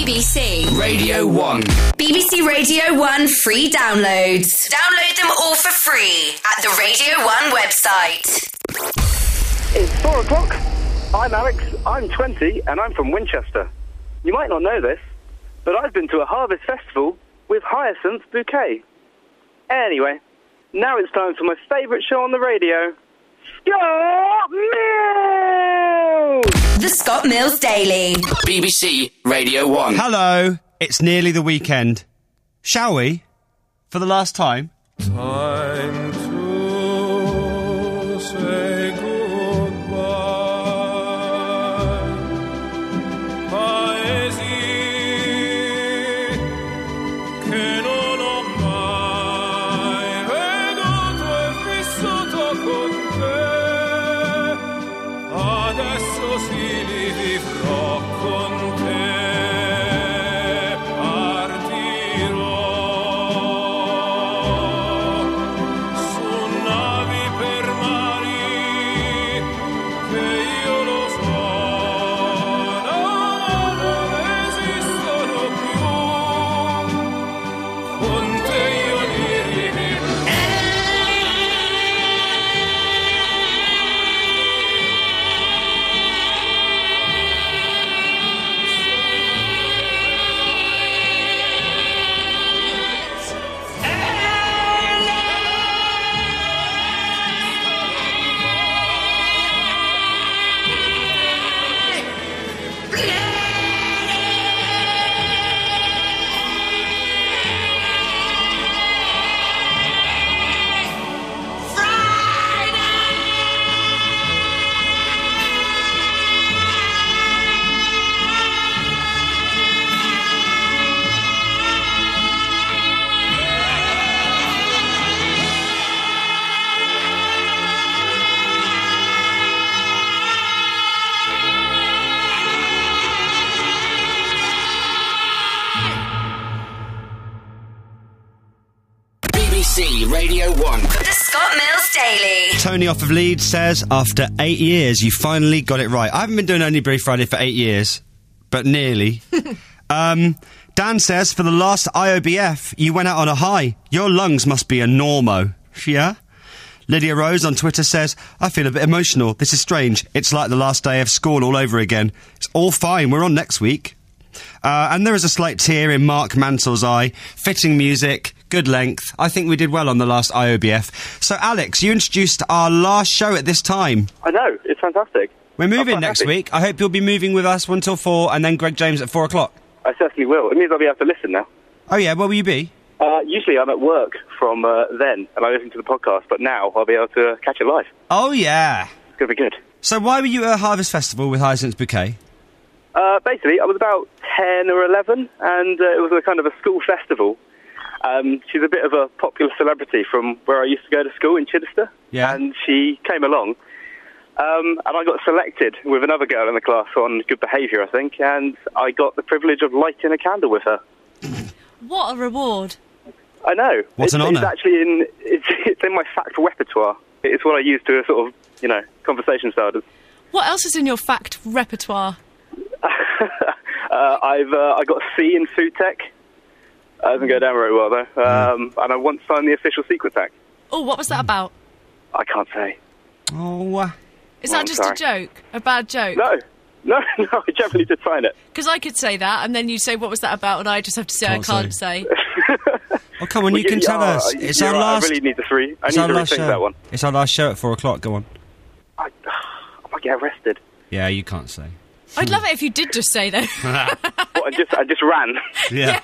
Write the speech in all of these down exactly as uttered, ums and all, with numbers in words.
B B C Radio one. B B C Radio one free downloads. Download them all for free at the Radio one website. It's four o'clock. I'm Alex, I'm twenty, and I'm from Winchester. You might not know this, but I've been to a harvest festival with Hyacinth Bouquet. Anyway, now it's time for my favourite show on the radio, Scott Mills! The Scott Mills Daily. B B C Radio one. Hello, it's nearly the weekend. Shall we? For the last time? Time to say goodbye. Paesi che non ho mai veduto e vissuto con te. Adesso sì li vivrò con te. Radio one. The Scott Mills Daily. Tony off of Leeds says, after eight years, you finally got it right. I haven't been doing Only Brief Friday for eight years, but nearly. um, Dan says, for the last I O B F, you went out on a high. Your lungs must be a normo. Yeah? Lydia Rose on Twitter says, I feel a bit emotional. This is strange. It's like the last day of school all over again. It's all fine. We're on next week. Uh, and there is a slight tear in Mark Mantle's eye. Fitting music, good length. I think we did well on the last I O B F. So, Alex, you introduced our last show at this time. I know, it's fantastic. We're moving next happy. week. I hope you'll be moving with us one till four, and then Greg James at four o'clock. I certainly will. It means I'll be able to listen now. Oh, yeah, where will you be? Uh, usually I'm at work from uh, then, and I listen to the podcast, but now I'll be able to catch it live. Oh, yeah. It's going to be good. So why were you at a Harvest Festival with Hyacinth Bouquet? Uh, basically, I was about ten or eleven, and uh, it was a kind of a school festival. Um, she's a bit of a popular celebrity from where I used to go to school in Chichester. Yeah. And she came along, um, and I got selected with another girl in the class on good behaviour, I think, and I got the privilege of lighting a candle with her. What a reward. I know. What it's, an honour. It's actually in, it's, it's in my fact repertoire. It's what I use to sort of, you know, conversation starters. What else is in your fact repertoire? uh, I've uh, I got a C in food tech. That doesn't go down very well, though. Um, and I once signed the official secret tech. Oh, what was that about? I can't say. Oh, uh... Is Oh, that I'm just sorry. a joke? A bad joke? No. No, no, I generally did sign it. Because I could say that, and then you say, what was that about? And I just have to say, Can't I can't say. Oh, come on, Well, you can tell are- us. It's you're our right, last... I really need to three. I it's need our to last rethink show. that one. It's our last show at four o'clock. Go on. I, I might get arrested. Yeah, you can't say. I'd love it if you did just say that. Well, I just, I just ran. Yeah.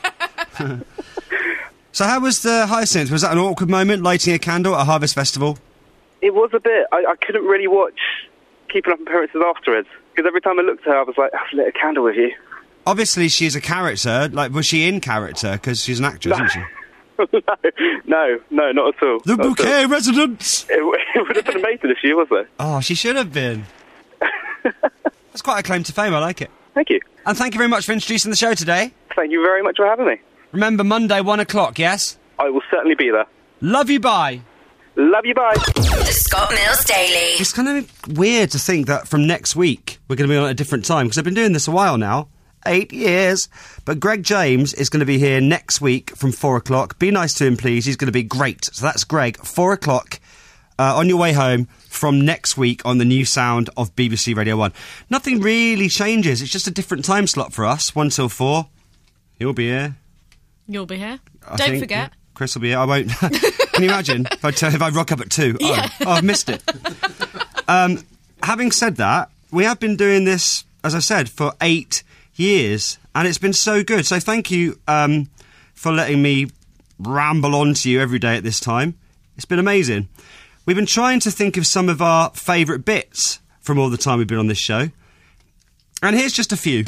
So how was the Hyacinth? Was that an awkward moment, lighting a candle at a Harvest Festival? It was a bit. I, I couldn't really watch Keeping Up Appearances afterwards, because every time I looked at her, I was like, I've lit a candle with you. Obviously, she's a character. Like, was she in character? Because she's an actress, isn't she? no, no, not at all. The Not at all. Bouquet Residence! It, it would have been amazing if she was there. Oh, she should have been. That's quite a claim to fame. I like it. Thank you. And thank you very much for introducing the show today. Thank you very much for having me. Remember, Monday, one o'clock, yes? I will certainly be there. Love you, bye. Love you, bye. The Scott Mills Daily. It's kind of weird to think that from next week we're going to be on at a different time, because I've been doing this a while now, Eight years. But Greg James is going to be here next week from four o'clock. Be nice to him, please. He's going to be great. So that's Greg, four o'clock uh, on your way home from next week on the new sound of B B C Radio one. Nothing really changes. It's just a different time slot for us, one till four. He'll be here. You'll be here. I Don't think, forget. yeah, Chris will be here. I won't. Can you imagine if I, t- if I rock up at two? Yeah. Oh, oh, I've missed it. um, having said that, we have been doing this, as I said, for eight years, and it's been so good. So thank you um, for letting me ramble on to you every day at this time. It's been amazing. We've been trying to think of some of our favourite bits from all the time we've been on this show. And here's just a few.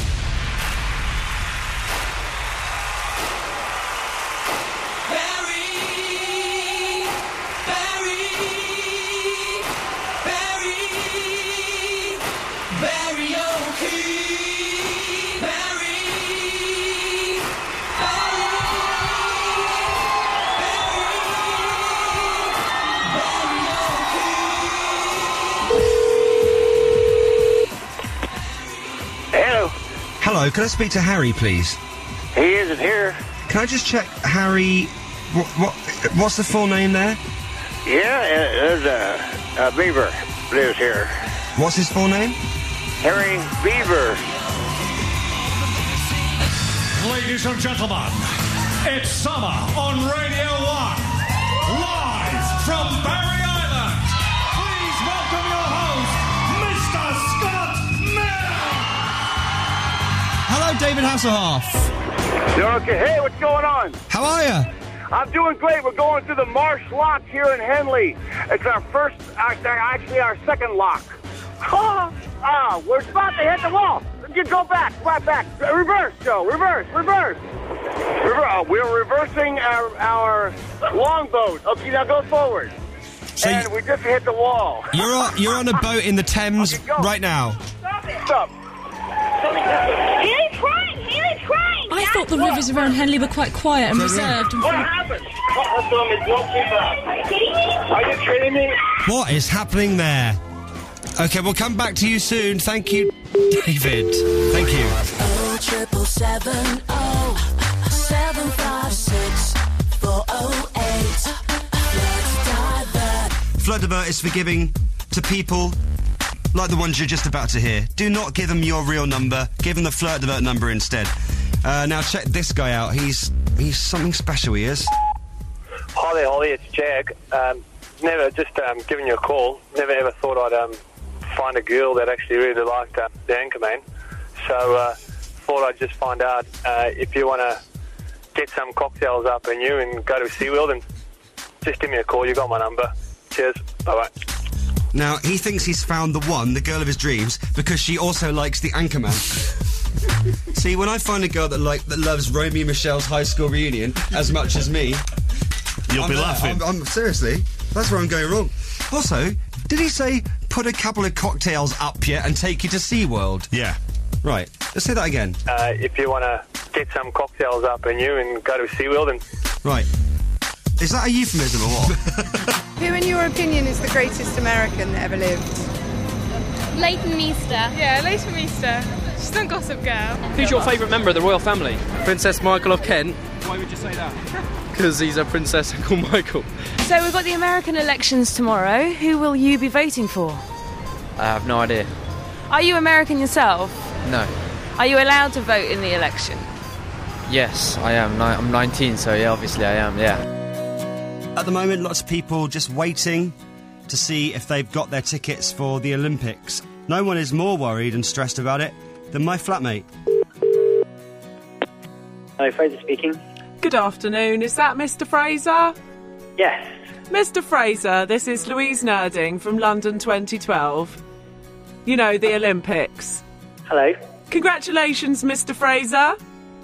Hello, can I speak to Harry, please? He isn't here. Can I just check, Harry, what, what, what's the full name there? Yeah, there's a, a Beaver lives here. What's his full name? Harry Beaver. Ladies and gentlemen, it's summer on Radio one. Live from Barry Island. Please welcome your host, Mister Scott Miller. Hello, David Hasselhoff. You're okay. Hey, what's going on? How are you? I'm doing great. We're going through the Marsh Lock here in Henley. It's our first, actually our second lock. Ah, ah, we're about to hit the wall. You go back, right back. Reverse, Joe. Reverse, reverse. Rever- uh, we're reversing our, our longboat. Okay, now go forward. So and you- we just hit the wall. You're on, you're on a boat in the Thames Okay, go. right now. Stop it. Stop. He's crying! He's crying! I thought the rivers around Henley were quite quiet and reserved. What happened? Are you kidding me? Are you kidding me? What is happening there? Okay, we'll come back to you soon. Thank you, David. Thank you. Oh, triple seven, oh, seven five six, four oh eight. Let's divert. Flood Divert is for giving to people like the ones you're just about to hear. Do not give them your real number. Give them the Flirt Divert number instead. Uh, now check this guy out. He's he's something special, he is. Hi there, Holly. It's Jag. Um, never just um, giving you a call. Never ever thought I'd um, find a girl that actually really liked uh, the Anchorman. So uh, thought I'd just find out uh, if you want to get some cocktails up in you and go to SeaWorld, and just give me a call. You got my number. Cheers. Bye-bye. Now, he thinks he's found the one, the girl of his dreams, because she also likes the Anchorman. See, when I find a girl that like that loves Romeo and Michelle's High School Reunion as much as me, You'll I'm be there. laughing. I'm, I'm seriously, that's where I'm going wrong. Also, did he say put a couple of cocktails up you and take you to SeaWorld? Yeah. Right. Let's say that again. Uh, if you want to get some cocktails up in you and go to SeaWorld, and Right. Is that a euphemism or what? Who, in your opinion, is the greatest American that ever lived? Leighton Meester. Yeah, Leighton Meester. She's not Gossip Girl. Who's your favourite member of the royal family? Princess Michael of Kent, Why would you say that? because he's a princess called Michael. So we've got the American elections tomorrow. Who will you be voting for? I have no idea. Are you American yourself? No. Are you allowed to vote in the election? Yes, I am. Ni- I'm nineteen, so yeah, obviously I am, yeah. At the moment, lots of people just waiting to see if they've got their tickets for the Olympics. No one is more worried and stressed about it than my flatmate. Hello, Fraser speaking. Good afternoon. Is that Mister Fraser? Yes. Mister Fraser, this is Louise Nerding from London twenty twelve. You know, the Olympics. Hello. Congratulations, Mister Fraser.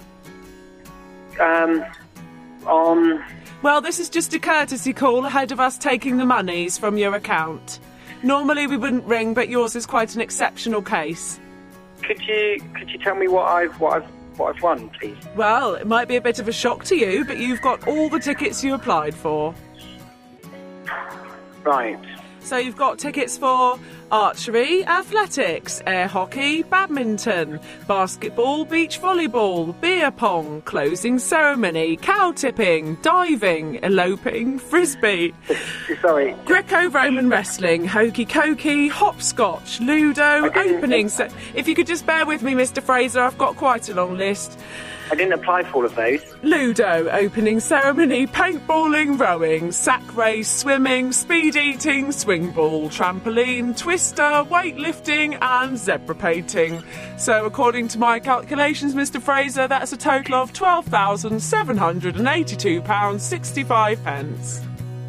Um, on... Well, this is just a courtesy call ahead of us taking the monies from your account. Normally we wouldn't ring, but yours is quite an exceptional case. Could you could you tell me what I've what I've what I've won, please? Well, it might be a bit of a shock to you, but you've got all the tickets you applied for. Right. So you've got tickets for archery, athletics, air hockey, badminton, basketball, beach volleyball, beer pong, closing ceremony, cow tipping, diving, eloping, frisbee. Sorry. Greco-Roman wrestling, hokey cokey, hopscotch, ludo, opening. Se- if you could just bear with me, Mister Fraser, I've got quite a long list. I didn't apply for all of those. Ludo, opening ceremony, paintballing, rowing, sack race, swimming, speed eating, swing ball, trampoline, twister, weightlifting and zebra painting. So according to my calculations, Mister Fraser, that's a total of twelve thousand seven hundred eighty-two pounds sixty-five pence.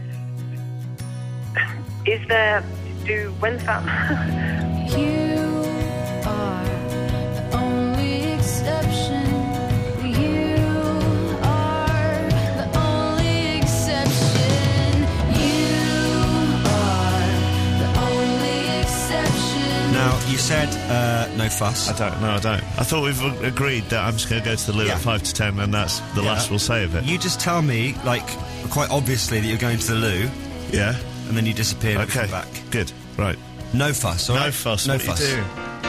Is there... do... when's that... You are the only exception. Now, you said uh, no fuss. I don't, no, I don't. I thought we've a- agreed that I'm just going to go to the loo Yeah. at five to ten and that's the Yeah. last we'll say of it. You just tell me, like, quite obviously that you're going to the loo. Yeah. And then you disappear and Okay. come back. Good. Right. No fuss, all No right? fuss. No What fuss. you doing?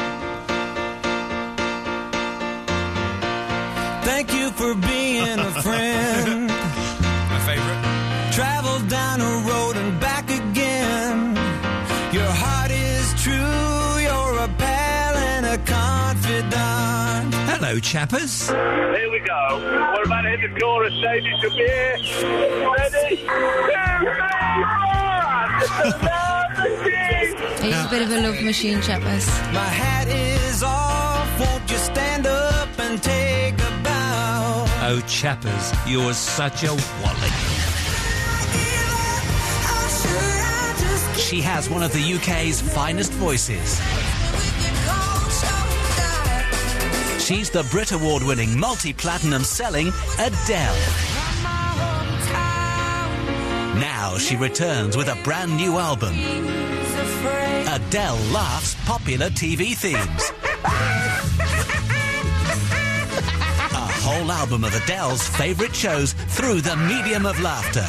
Thank you for being a friend. My favourite. Travel down a road and back again. Your heart is true, you're a pal and a confidant. Hello, chappers. Here we go. We're about to hit the chorus stage. It should be here. Ready? Two, three, four. He's a bit of a love machine, chappers. My hat is off, won't you stand up and take a bow? Oh, chappers, you're such a wally. She has one of the U K's finest voices. She's the Brit Award-winning, multi-platinum selling Adele. Now she returns with a brand new album. Adele laughs popular T V themes. A whole album of Adele's favourite shows through the medium of laughter.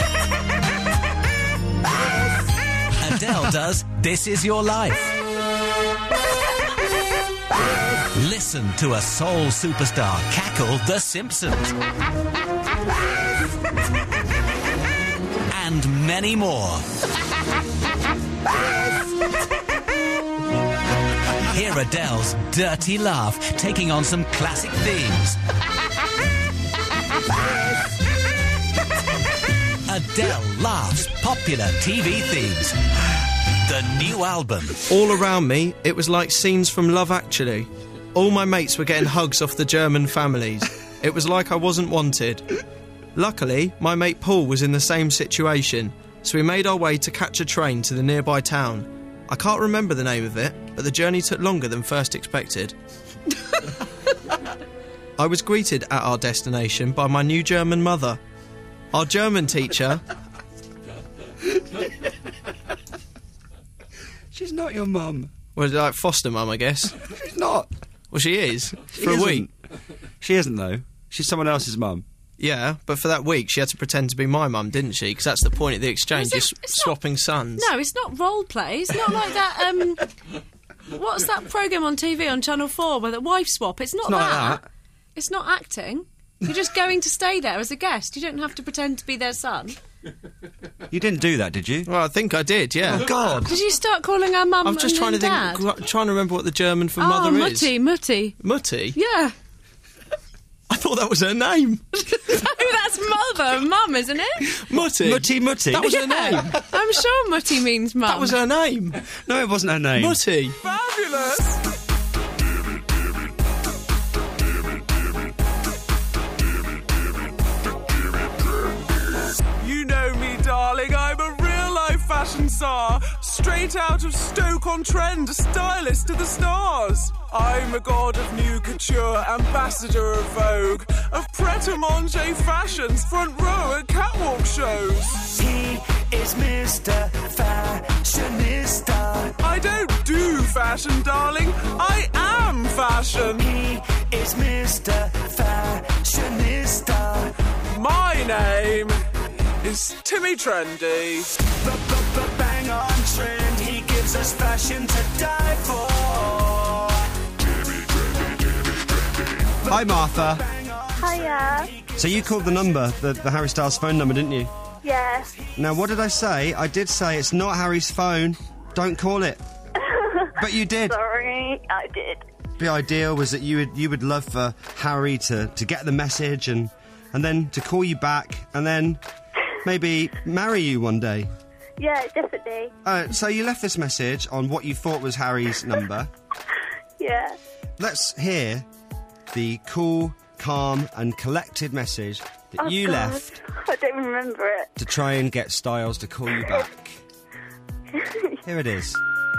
Adele does This Is Your Life. Listen to a soul superstar cackle The Simpsons. And many more. Hear Adele's dirty laugh taking on some classic themes. Adele laughs popular T V themes. The new album. All around me, it was like scenes from Love Actually. All my mates were getting hugs off the German families. It was like I wasn't wanted. Luckily, my mate Paul was in the same situation, so we made our way to catch a train to the nearby town. I can't remember the name of it, but the journey took longer than first expected. I was greeted at our destination by my new German mother. Our German teacher... She's not your mum. Well, like foster mum, I guess. She's not. Well, she is. She For a isn't. week. She isn't, though. She's someone else's mum. Yeah, but for that week, she had to pretend to be my mum, didn't she? Because that's the point of the exchange, Is it- just it's swapping sons. No, it's not role play. It's not like that. Um, what's that program on T V on Channel Four where the wife swap? It's not, It's not that. like that. It's not acting. You're just going to stay there as a guest. You don't have to pretend to be their son. You didn't do that, did you? Well, I think I did, yeah. Oh, God. Did you start calling her mum I'm just and trying to dad? think, gr- trying to remember what the German for oh, mother Mutty, is. Mutty. Mutty? Yeah. I thought that was her name. No, that's mother, mum, isn't it? Mutty. Mutty Mutty. That was her Yeah. name. I'm sure Mutty means mum. That was her name. No, it wasn't her name. Mutty. Fabulous! You know me, darling, I'm a real-life fashion czar. Straight out of Stoke-on-Trent, a stylist to the stars. I'm a god of new couture, ambassador of Vogue, of pret-a-manger fashions, front row at catwalk shows. He is Mister Fashionista. I don't do fashion, darling, I am fashion. He is Mister Fashionista. My name is Timmy Trendy. Bang on trend, he gives gives us passion to die for. Hi, Martha. Hiya. So you called the number, the, the Harry Styles phone number, didn't you? Yeah. Now, what did I say? I did say it's not Harry's phone. Don't call it. But you did. Sorry, I did. The idea was that you would you would love for Harry to, to get the message and and then to call you back and then maybe marry you one day. Yeah, definitely. Uh, so you left this message on what you thought was Harry's number. Yeah. Let's hear the cool, calm and collected message that Oh, you God. left I don't remember it. to try and get Styles to call you back. Here it is.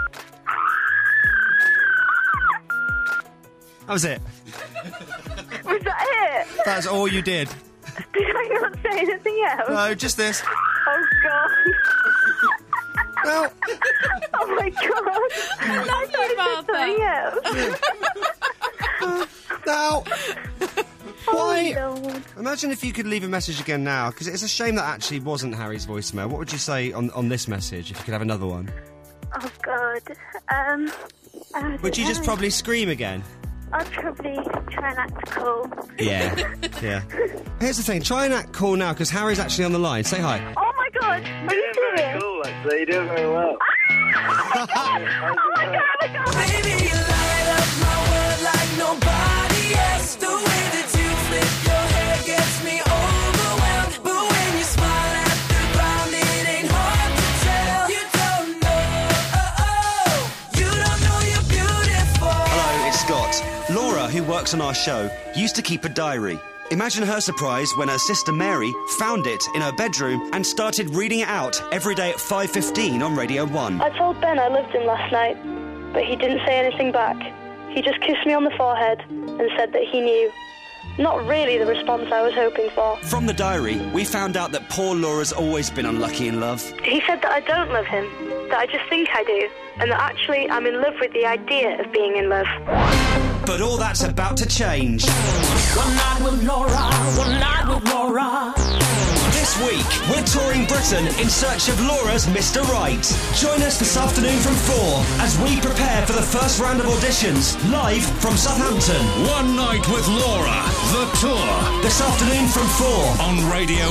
That was it. Was that it? That's all you did. Did I not say anything else? No, just this. Oh, God. Well. Oh, my God. I love you, Something else. Now, why? Oh, Lord. Imagine if you could leave a message again now, because it's a shame that actually wasn't Harry's voicemail. What would you say on, on this message if you could have another one? Oh, God. Um, I don't Would you just know. probably scream again? I'd probably try and act cool. Yeah, yeah. Here's the thing, try and act cool now, because Harry's actually on the line. Say hi. Oh, my God. Are you serious? Cool, actually. You do very well. Oh, my God. Oh, my God. Baby, you light up my world like nobody else. The way that you flip your hair gets me overwhelmed. But when you smile at the ground, it ain't hard to tell. You don't know, oh, oh. You don't know you're beautiful. Hello, it's Scott. Laura, who works on our show, used to keep a diary. Imagine her surprise when her sister Mary found it in her bedroom and started reading it out every day at five fifteen on Radio one. I told Ben I loved him last night, but he didn't say anything back. He just kissed me on the forehead and said that he knew. Not really the response I was hoping for. From the diary, we found out that poor Laura's always been unlucky in love. He said that I don't love him, that I just think I do, and that actually I'm in love with the idea of being in love. But all that's about to change. One night with Laura, one night with Laura. This week, we're touring Britain in search of Laura's Mister Right. Join us this afternoon from four as we prepare for the first round of auditions, live from Southampton. One Night with Laura, the tour. This afternoon from four on Radio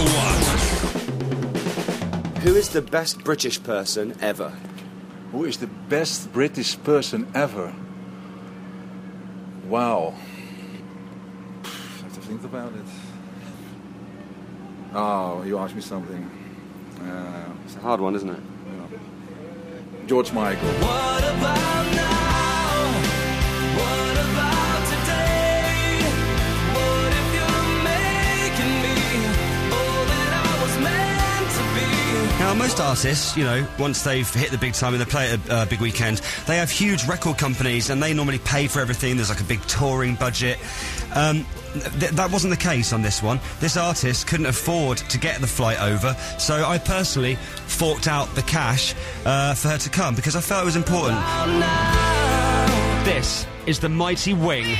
one. Who is the best British person ever? Who is the best British person ever? Wow. I have to think about it. Oh, you asked me something. Uh, It's a hard one, isn't it? yeah. George Michael. What about now? What about today? What if you're making me all that I was meant to be? Now, most artists, you know, once they've hit the big time and they play at a uh, big weekend, they have huge record companies and they normally pay for everything. There's like a big touring budget. Um, th- that wasn't the case on this one. This artist couldn't afford to get the flight over, so I personally forked out the cash uh, for her to come because I felt it was important. This is the mighty Wing.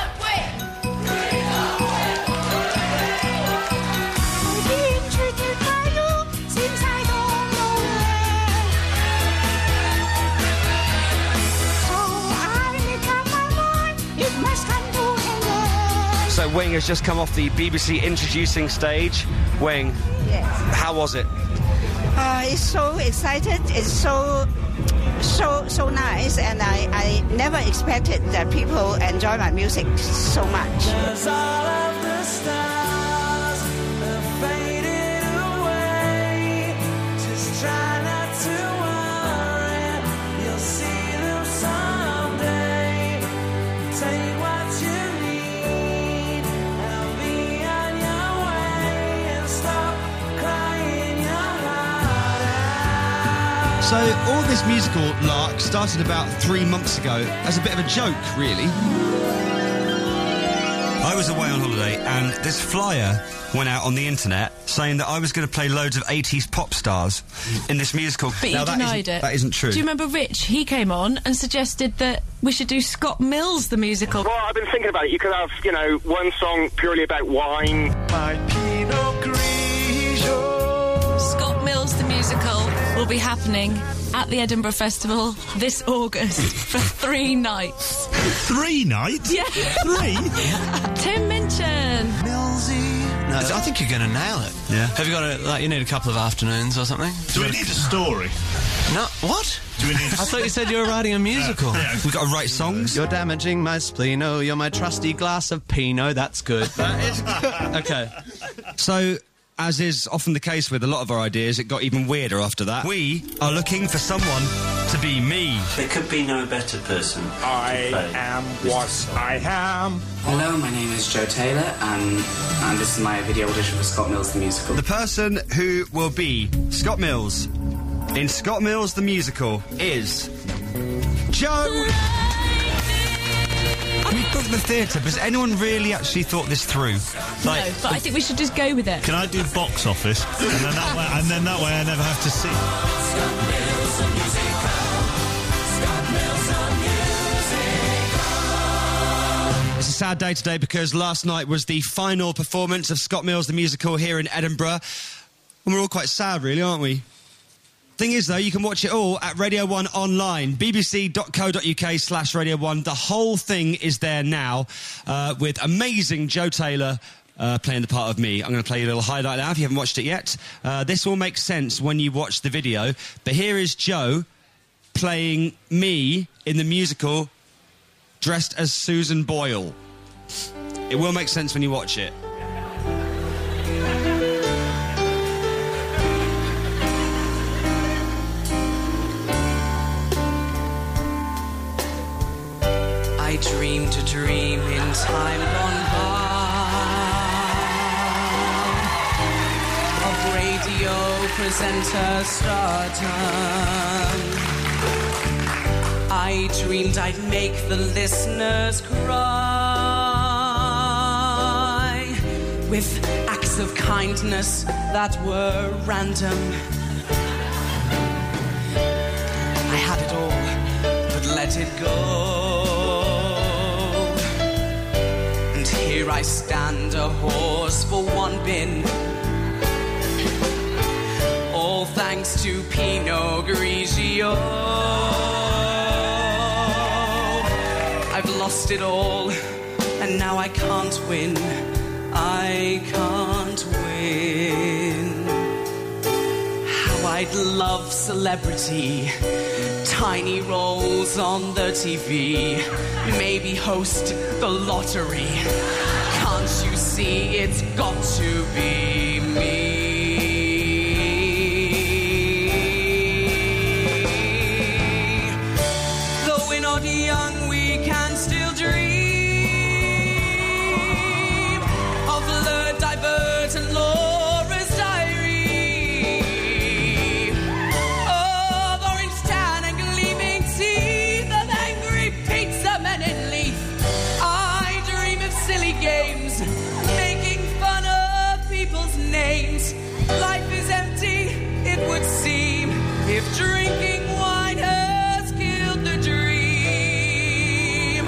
So Wing has just come off the B B C introducing stage. Wing, Yes. how was it? Uh, it's so excited. It's so, so, so nice, and I, I never expected that people enjoy my music so much. Cause all of the stars have faded away. Just try not to worry. You'll see them someday. Take what you need. I'll be on your way. And stop crying your heart out. So all this musical lark started about three months ago as a bit of a joke, really. I was away on holiday and this flyer went out on the internet saying that I was going to play loads of eighties pop stars in this musical. But now, you that denied isn't- it. That isn't true. Do you remember Rich? He came on and suggested that we should do Scott Mills, the musical. Well, I've been thinking about it. You could have, you know, one song purely about wine. My Pinot Grigio. Scott Mills, the musical, will be happening at the Edinburgh Festival this August for three nights. Three nights? Yeah. Three? Tim Minchin. No, I think you're going to nail it. Yeah. Have you got a, like, you need a couple of afternoons or something? Do we need a story? No, what? Do we need I thought you said you were writing a musical. Yeah, yeah. We've got to write songs. You're damaging my spleen, oh, you're my trusty glass of Pinot, that's good. That is good. Okay. So, as is often the case with a lot of our ideas, it got even weirder after that. We are looking for someone to be me. There could be no better person. I am what I am. Hello, my name is Joe Taylor, and, and this is my video audition for Scott Mills the Musical. The person who will be Scott Mills in Scott Mills the Musical is Joe. We booked the theatre, but has anyone really actually thought this through? Like, No, but I think we should just go with it. Can I do box office? And then that way, and then that way I never have to see. It's a sad day today because last night was the final performance of Scott Mills the Musical here in Edinburgh. And we're all quite sad, really, aren't we? Thing is, though, you can watch it all at Radio one online, bbc.co.uk slash Radio one. The whole thing is there now, uh, with amazing Joe Taylor uh, playing the part of me. I'm going to play you a little highlight now if you haven't watched it yet. Uh, this will make sense when you watch the video. But here is Joe playing me in the musical, dressed as Susan Boyle. It will make sense when you watch it. I dreamed a dream in time gone by of radio presenter stardom. I dreamed I'd make the listeners cry with acts of kindness that were random. I had it all, but let it go. Here I stand, a horse for one bin. All thanks to Pinot Grigio. I've lost it all, and now I can't win. I can't win. How I'd love celebrity. Tiny roles on the T V. Maybe host the lottery. Can't you see it's got to be me? Though we're not young, we can still dream of Le Divert and Laura's Diary, of Orange Tan and gleaming teeth, of angry pizza men in Leith. I dream of silly games, making fun of people's names. Life is empty, it would seem, if drinking wine has killed the dream.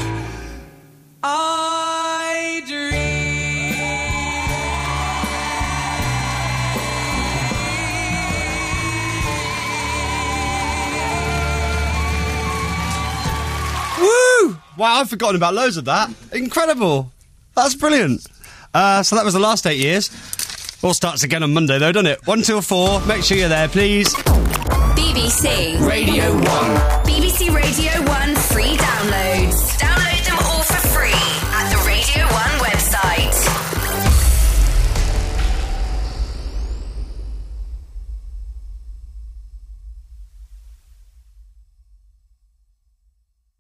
I Woo! Wow, I've forgotten about loads of that. Incredible. That's brilliant. Uh, so that was the last eight years. All starts again on Monday, though, doesn't it? One till four. Make sure you're there, please. B B C Radio one. B B C Radio one free download.